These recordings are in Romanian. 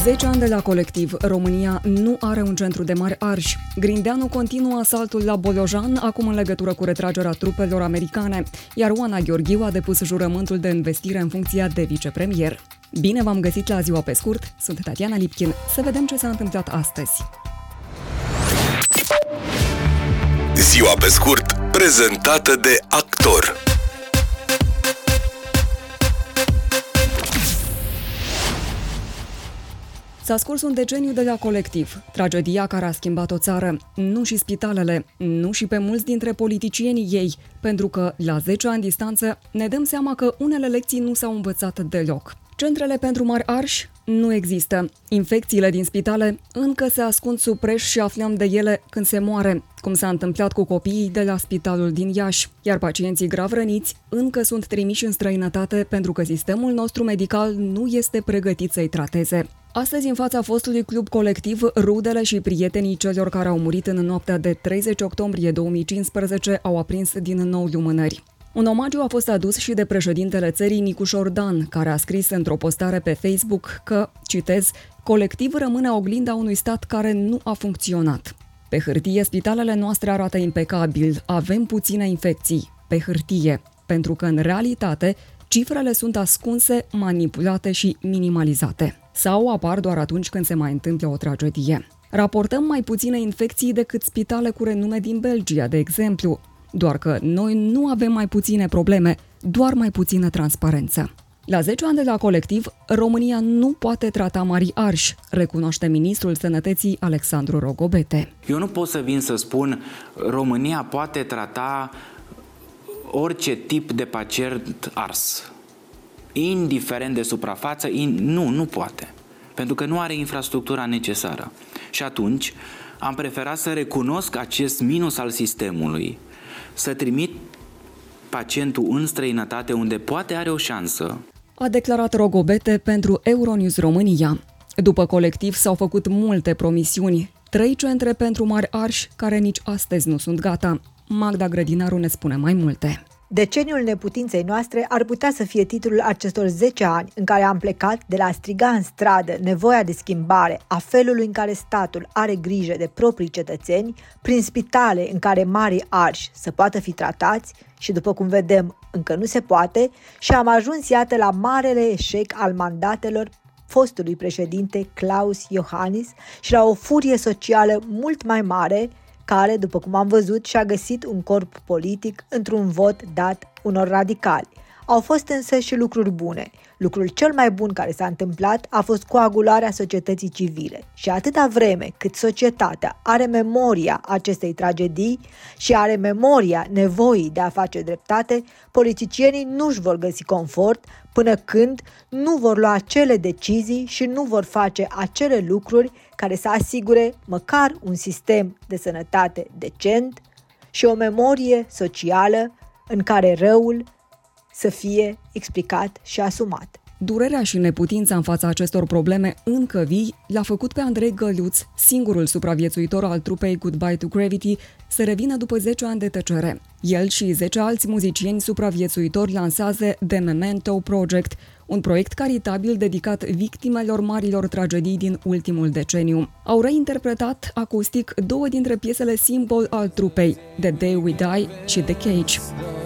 10 ani de la Colectiv, România nu are un centru de mari arși. Grindeanu continuă asaltul la Bolojan, acum în legătură cu retragerea trupelor americane, iar Oana Gheorghiu a depus jurământul de investire în funcția de vicepremier. Bine v-am găsit la Ziua pe scurt, sunt Tatiana Lipkin. Să vedem ce s-a întâmplat astăzi. Ziua pe scurt, prezentată de Actor. S-a scurs un deceniu de la Colectiv, tragedia care a schimbat o țară, nu și spitalele, nu și pe mulți dintre politicienii ei, pentru că, la 10 ani distanță, ne dăm seama că unele lecții nu s-au învățat deloc. Centrele pentru mari arși nu există. Infecțiile din spitale încă se ascund sub preș și aflăm de ele când se moare, cum s-a întâmplat cu copiii de la spitalul din Iași, iar pacienții grav răniți încă sunt trimiși în străinătate pentru că sistemul nostru medical nu este pregătit să-i trateze. Astăzi, în fața fostului club Colectiv, rudele și prietenii celor care au murit în noaptea de 30 octombrie 2015 au aprins din nou lumânări. Un omagiu a fost adus și de președintele țării, Nicușor Dan, care a scris într-o postare pe Facebook că, citez, Colectiv rămâne oglinda unui stat care nu a funcționat. Pe hârtie, spitalele noastre arată impecabil, avem puține infecții. Pe hârtie, pentru că în realitate cifrele sunt ascunse, manipulate și minimalizate. Sau apar doar atunci când se mai întâmplă o tragedie. Raportăm mai puține infecții decât spitale cu renume din Belgia, de exemplu. Doar că noi nu avem mai puține probleme, doar mai puțină transparență. La 10 ani de la Colectiv, România nu poate trata mari arși, recunoaște ministrul Sănătății Alexandru Rogobete. Eu nu pot să vin să spun România poate trata orice tip de pacient ars. Indiferent de suprafață, nu poate. Pentru că nu are infrastructura necesară. Și atunci am preferat să recunosc acest minus al sistemului, să trimit pacientul în străinătate unde poate are o șansă. A declarat Rogobete pentru Euronews România. După Colectiv s-au făcut multe promisiuni. 3 centre pentru mari arși care nici astăzi nu sunt gata. Magda Grădinaru ne spune mai multe. Deceniul neputinței noastre ar putea să fie titlul acestor 10 ani în care am plecat de la a striga în stradă nevoia de schimbare a felului în care statul are grijă de proprii cetățeni, prin spitale în care mari arși să poată fi tratați și, după cum vedem, încă nu se poate, și am ajuns, iată, la marele eșec al mandatelor fostului președinte Klaus Iohannis și la o furie socială mult mai mare, care, după cum am văzut, și-a găsit un corp politic într-un vot dat unor radicali. Au fost însă și lucruri bune. Lucrul cel mai bun care s-a întâmplat a fost coagularea societății civile. Și atâta vreme cât societatea are memoria acestei tragedii și are memoria nevoii de a face dreptate, politicienii nu-și vor găsi confort până când nu vor lua acele decizii și nu vor face acele lucruri care să asigure măcar un sistem de sănătate decent și o memorie socială în care răul să fie explicat și asumat. Durerea și neputința în fața acestor probleme încă vii l-a făcut pe Andrei Găluț, singurul supraviețuitor al trupei Goodbye to Gravity, să revină după 10 ani de tăcere. El și 10 alți muzicieni supraviețuitori lansează The Memento Project, un proiect caritabil dedicat victimelor marilor tragedii din ultimul deceniu. Au reinterpretat acustic 2 dintre piesele simbol al trupei, The Day We Die și The Cage.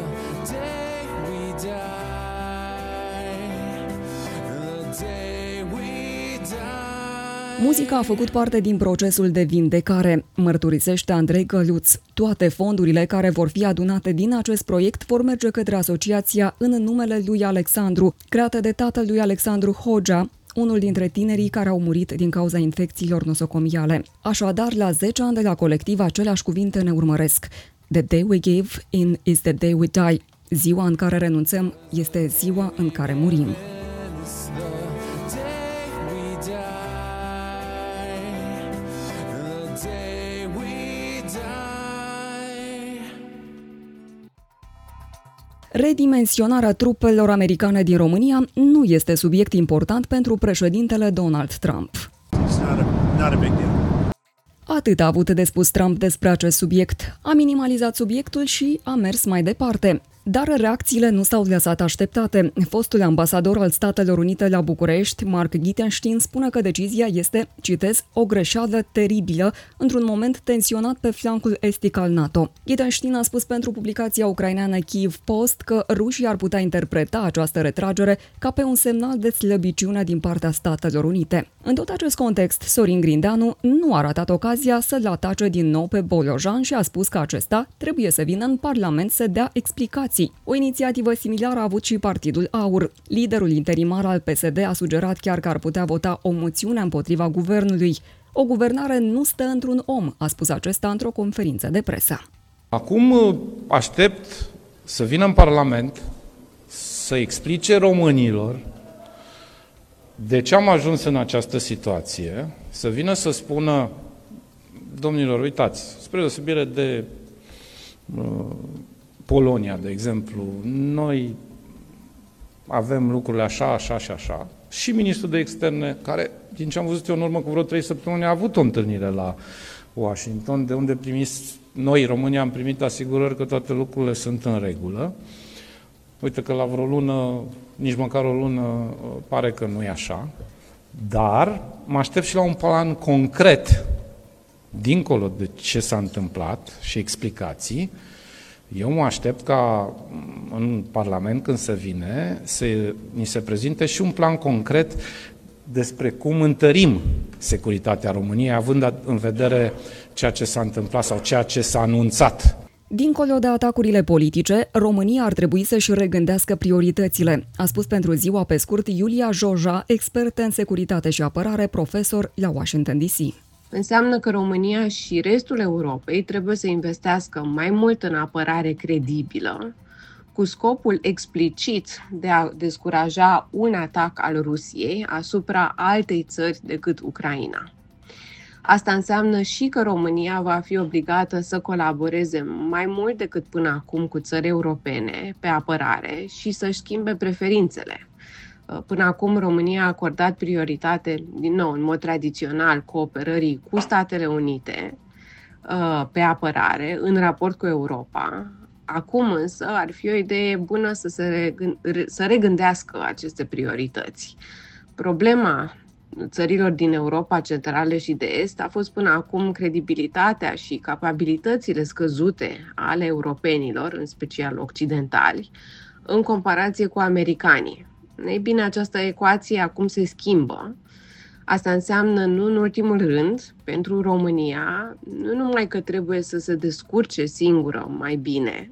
Muzica a făcut parte din procesul de vindecare, mărturisește Andrei Găluț. Toate fondurile care vor fi adunate din acest proiect vor merge către asociația În numele lui Alexandru, creată de tatăl lui Alexandru Hogea, unul dintre tinerii care au murit din cauza infecțiilor nosocomiale. Așadar, la 10 ani de la Colectiv, aceleași cuvinte ne urmăresc. The day we give in is the day we die. Ziua în care renunțăm este ziua în care murim. Redimensionarea trupelor americane din România nu este subiect important pentru președintele Donald Trump. Atât a avut de spus Trump despre acest subiect. A minimalizat subiectul și a mers mai departe. Dar reacțiile nu s-au lăsat așteptate. Fostul ambasador al Statelor Unite la București, Mark Gittenstein, spune că decizia este, citez, o greșeală teribilă într-un moment tensionat pe flancul estic al NATO. Gittenstein a spus pentru publicația ucraineană Kyiv Post că rușii ar putea interpreta această retragere ca pe un semnal de slăbiciune din partea Statelor Unite. În tot acest context, Sorin Grindeanu nu a ratat ocazia să-l atace din nou pe Bolojan și a spus că acesta trebuie să vină în Parlament să dea explicații. O inițiativă similară a avut și Partidul Aur. Liderul interimar al PSD a sugerat chiar că ar putea vota o moțiune împotriva guvernului. O guvernare nu stă într-un om, a spus acesta într-o conferință de presă. Acum aștept să vină în Parlament să explice românilor de ce am ajuns în această situație, să vină să spună, domnilor, uitați, spre deosebire de Polonia, de exemplu, noi avem lucrurile așa, așa și așa. Și ministrul de externe, care, din ce am văzut eu în urmă cu vreo 3 săptămâni, a avut o întâlnire la Washington, de unde noi, România, am primit asigurări că toate lucrurile sunt în regulă. Uite că la vreo lună, nici măcar o lună, pare că nu e așa. Dar mă aștept și la un plan concret, dincolo de ce s-a întâmplat și explicații. Eu mă aștept ca în Parlament, când se vine, să ni se prezinte și un plan concret despre cum întărim securitatea României, având în vedere ceea ce s-a întâmplat sau ceea ce s-a anunțat. Dincolo de atacurile politice, România ar trebui să-și regândească prioritățile, a spus pentru Ziua pe scurt Iulia Joja, expertă în securitate și apărare, profesor la Washington DC. Înseamnă că România și restul Europei trebuie să investească mai mult în apărare credibilă, cu scopul explicit de a descuraja un atac al Rusiei asupra altei țări decât Ucraina. Asta înseamnă și că România va fi obligată să colaboreze mai mult decât până acum cu țări europene pe apărare și să-și schimbe preferințele. Până acum România a acordat prioritate, din nou, în mod tradițional, cooperării cu Statele Unite pe apărare în raport cu Europa. Acum însă ar fi o idee bună să regândească aceste priorități. Problema țărilor din Europa Centrală și de Est a fost până acum credibilitatea și capabilitățile scăzute ale europenilor, în special occidentali, în comparație cu americanii. Ei bine, această ecuație acum se schimbă. Asta înseamnă, nu în ultimul rând, pentru România, nu numai că trebuie să se descurce singură mai bine,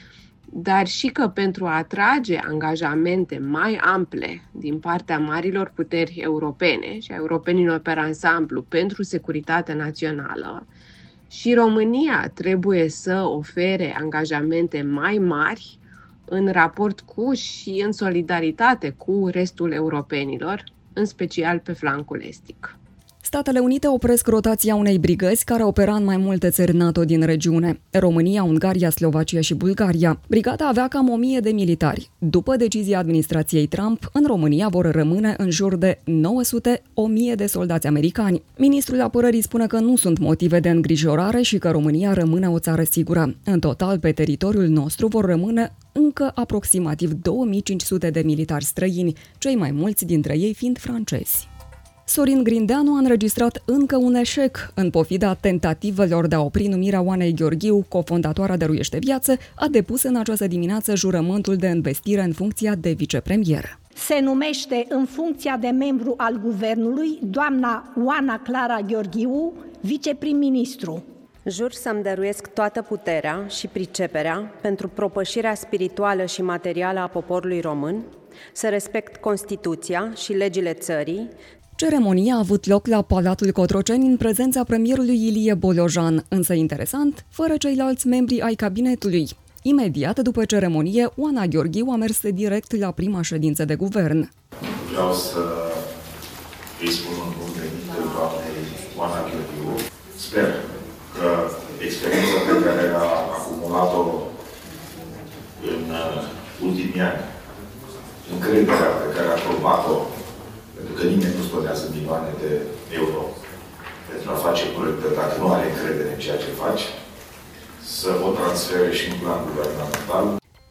dar și că pentru a atrage angajamente mai ample din partea marilor puteri europene și a europenilor pe ansamblu pentru securitatea națională, și România trebuie să ofere angajamente mai mari în raport cu și în solidaritate cu restul europenilor, în special pe flancul estic. Statele Unite opresc rotația unei brigăzi care opera în mai multe țări NATO din regiune: România, Ungaria, Slovacia și Bulgaria. Brigada avea cam 1000 de militari. După decizia administrației Trump, în România vor rămâne în jur de 900-1000 de soldați americani. Ministrul apărării spune că nu sunt motive de îngrijorare și că România rămâne o țară sigură. În total, pe teritoriul nostru vor rămâne încă aproximativ 2500 de militari străini, cei mai mulți dintre ei fiind francezi. Sorin Grindeanu a înregistrat încă un eșec. În pofida tentativelor de a opri numirea Oanei Gheorghiu, cofondatoarea Dăruiește Viață, a depus în această dimineață jurământul de investire în funcția de vicepremier. Se numește în funcția de membru al guvernului doamna Oana Clara Gheorghiu, viceprim-ministru. Jur să-mi dăruiesc toată puterea și priceperea pentru propășirea spirituală și materială a poporului român, să respect Constituția și legile țării. Ceremonia a avut loc la Palatul Cotroceni în prezența premierului Ilie Bolojan, însă interesant, fără ceilalți membri ai cabinetului. Imediat după ceremonie, Oana Gheorghiu a mers direct la prima ședință de guvern. Vreau să îi spun un bun venit doamnei Oana Gheorghiu. Sper că experiența pe care a acumulat-o în ultimii ani, încrederea pe care a probat-o, pentru că nimeni nu spădează milioane de euro pentru a face proiecte dacă nu are încredere în ceea ce faci, să o transfere și în plan guvernamental.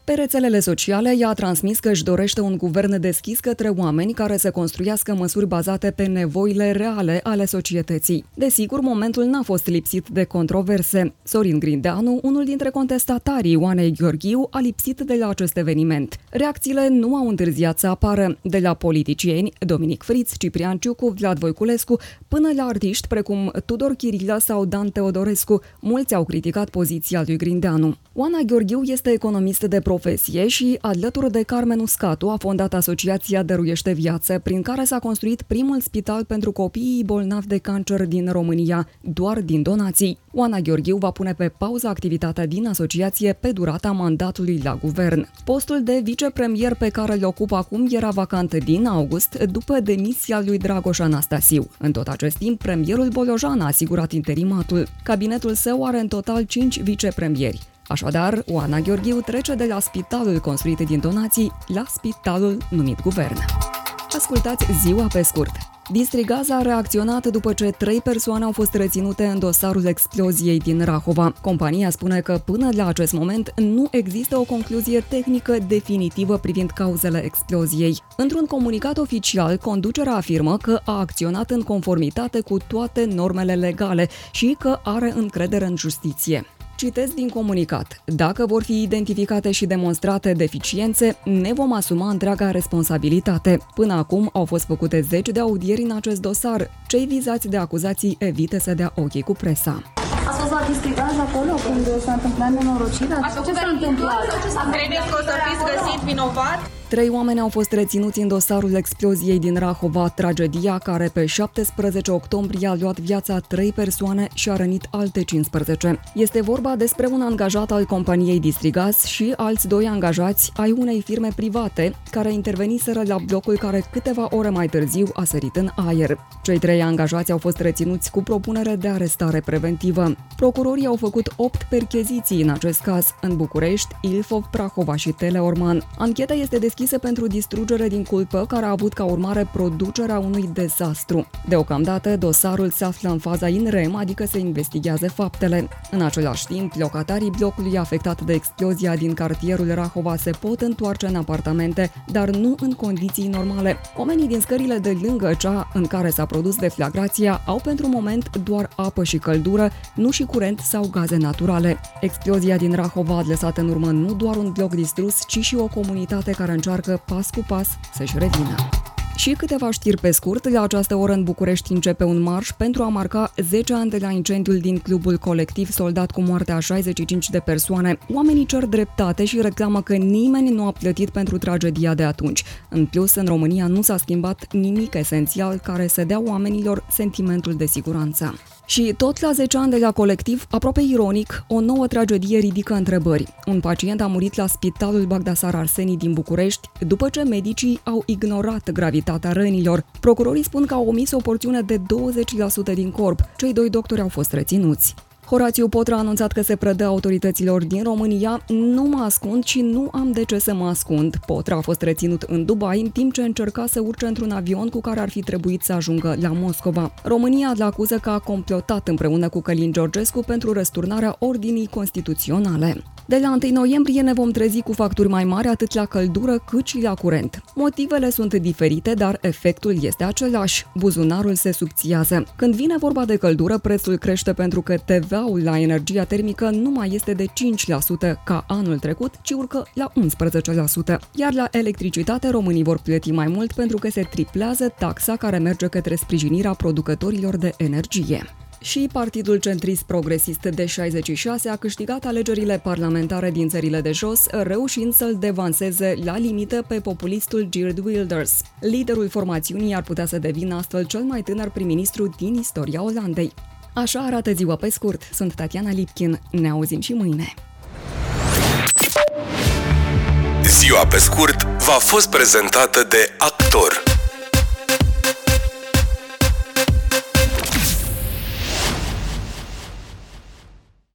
Pe rețelele sociale, ea a transmis că își dorește un guvern deschis către oameni care să construiască măsuri bazate pe nevoile reale ale societății. Desigur, momentul n-a fost lipsit de controverse. Sorin Grindeanu, unul dintre contestatarii Oanei Gheorghiu, a lipsit de la acest eveniment. Reacțiile nu au întârziat să apară, de la politicieni, Dominic Friț, Ciprian Ciucu, Vlad Voiculescu, până la artiști precum Tudor Chirilă sau Dan Teodorescu. Mulți au criticat poziția lui Grindeanu. Oana Gheorghiu este economist de profesie și, alături de Carmen Uscatu, a fondat Asociația Dăruiește Viață, prin care s-a construit primul spital pentru copiii bolnavi de cancer din România, doar din donații. Oana Gheorghiu va pune pe pauză activitatea din asociație pe durata mandatului la guvern. Postul de vicepremier pe care îl ocupă acum era vacant din august, după demisia lui Dragoș Anastasiu. În tot acest timp, premierul Bolojan a asigurat interimatul. Cabinetul său are în total 5 vicepremieri. Așadar, Oana Gheorghiu trece de la spitalul construit din donații la spitalul numit guvern. Ascultați Ziua pe scurt. Distrigaz a reacționat după ce 3 persoane au fost reținute în dosarul exploziei din Rahova. Compania spune că până la acest moment nu există o concluzie tehnică definitivă privind cauzele exploziei. Într-un comunicat oficial, conducerea afirmă că a acționat în conformitate cu toate normele legale și că are încredere în justiție. Citez din comunicat: dacă vor fi identificate și demonstrate deficiențe, ne vom asuma întreaga responsabilitate. Până acum au fost făcute 10 de audieri în acest dosar. Cei vizați de acuzații evită să dea ochii cu presa. Ați fost la Distrigaz acolo când s-a întâmplat nenorocirea? Ce s-a întâmplat? Credeți că o să fiți găsit vinovat? 3 oameni au fost reținuți în dosarul exploziei din Rahova, tragedia care pe 17 octombrie a luat viața 3 persoane și a rănit alte 15. Este vorba despre un angajat al companiei Distrigaz și alți 2 angajați ai unei firme private care interveniseră la blocul care câteva ore mai târziu a sărit în aer. Cei 3 angajați au fost reținuți cu propunere de arestare preventivă. Procurorii au făcut 8 percheziții în acest caz, în București, Ilfov, Prahova și Teleorman. Ancheta este deschisă pentru distrugere din culpă, care a avut ca urmare producerea unui dezastru. Deocamdată, dosarul se află în faza in rem, adică se investigează faptele. În același timp, locatarii blocului afectat de explozia din cartierul Rahova se pot întoarce în apartamente, dar nu în condiții normale. Oamenii din scările de lângă cea în care s-a produs deflagrația au pentru moment doar apă și căldură, nu și curent sau gaze naturale. Explozia din Rahova a lăsat în urmă nu doar un bloc distrus, ci și o comunitate care încearcă pas cu pas să-și revină. Și câteva știri pe scurt. La această oră în București începe un marș pentru a marca 10 ani de la incendiul din clubul colectiv soldat cu moartea a 65 de persoane. Oamenii cer dreptate și reclamă că nimeni nu a plătit pentru tragedia de atunci. În plus, în România nu s-a schimbat nimic esențial care să dea oamenilor sentimentul de siguranță. Și tot la 10 ani de la colectiv, aproape ironic, o nouă tragedie ridică întrebări. Un pacient a murit la Spitalul Bagdasar Arsenii din București după ce medicii au ignorat gravitatea rănilor. Procurorii spun că au omis o porțiune de 20% din corp. Cei 2 doctori au fost reținuți. Horațiu Potra a anunțat că se predă autorităților din România: nu mă ascund și nu am de ce să mă ascund. Potra a fost reținut în Dubai în timp ce încerca să urce într-un avion cu care ar fi trebuit să ajungă la Moscova. România îl acuză că a complotat împreună cu Călin Georgescu pentru răsturnarea ordinii constituționale. De la 1 noiembrie ne vom trezi cu facturi mai mari atât la căldură cât și la curent. Motivele sunt diferite, dar efectul este același. Buzunarul se subțiază. Când vine vorba de căldură, prețul crește pentru că TVA-ul la energia termică nu mai este de 5% ca anul trecut, ci urcă la 11%. Iar la electricitate, românii vor plăti mai mult pentru că se triplează taxa care merge către sprijinirea producătorilor de energie. Și Partidul Centrist Progresist de 66 a câștigat alegerile parlamentare din țările de jos, reușind să-l devanseze la limită pe populistul Geert Wilders. Liderul formațiunii ar putea să devină astfel cel mai tânăr prim-ministru din istoria Olandei. Așa arată Ziua pe scurt. Sunt Tatiana Lipkin. Ne auzim și mâine. Ziua pe scurt v-a fost prezentată de Actor.